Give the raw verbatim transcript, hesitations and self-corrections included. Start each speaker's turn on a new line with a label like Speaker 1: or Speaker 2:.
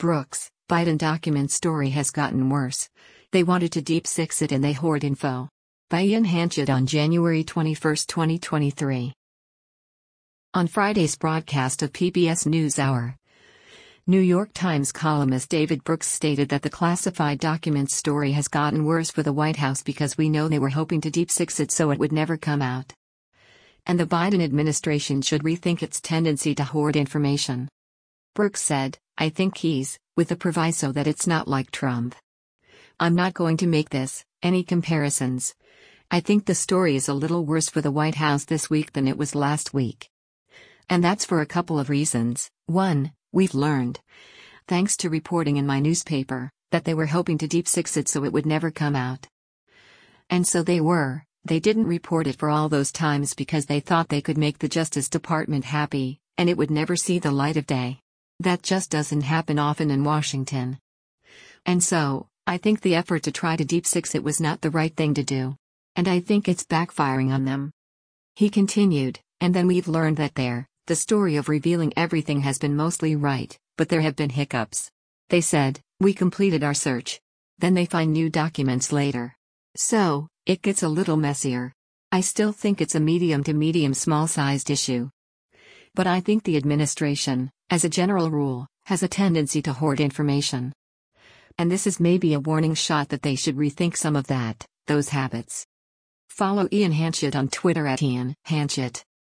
Speaker 1: Brooks, Biden documents story has gotten worse. They wanted to deep six it and they hoard info. By Ian Hanchett on January twenty-first, twenty twenty-three. On Friday's broadcast of P B S NewsHour, New York Times columnist David Brooks stated that the classified documents story has gotten worse for the White House because we know they were hoping to deep six it so it would never come out. And the Biden administration should rethink its tendency to hoard information. Brooks said, I think he's, with the proviso that it's not like Trump. I'm not going to make this, any comparisons. I think the story is a little worse for the White House this week than it was last week. And that's for a couple of reasons. One, we've learned, thanks to reporting in my newspaper, that they were hoping to deep six it so it would never come out. And so they were. They didn't report it for all those times because they thought they could make the Justice Department happy, and it would never see the light of day. That just doesn't happen often in Washington. And so, I think the effort to try to deep six it was not the right thing to do. And I think it's backfiring on them. He continued, and then we've learned that there, the story of revealing everything has been mostly right, but there have been hiccups. They said, we completed our search. Then they find new documents later. So, it gets a little messier. I still think it's a medium to medium small-sized issue. But I think the administration, as a general rule, has a tendency to hoard information. And this is maybe a warning shot that they should rethink some of that, those habits. Follow Ian Hanchett on Twitter at Ian Hanchett.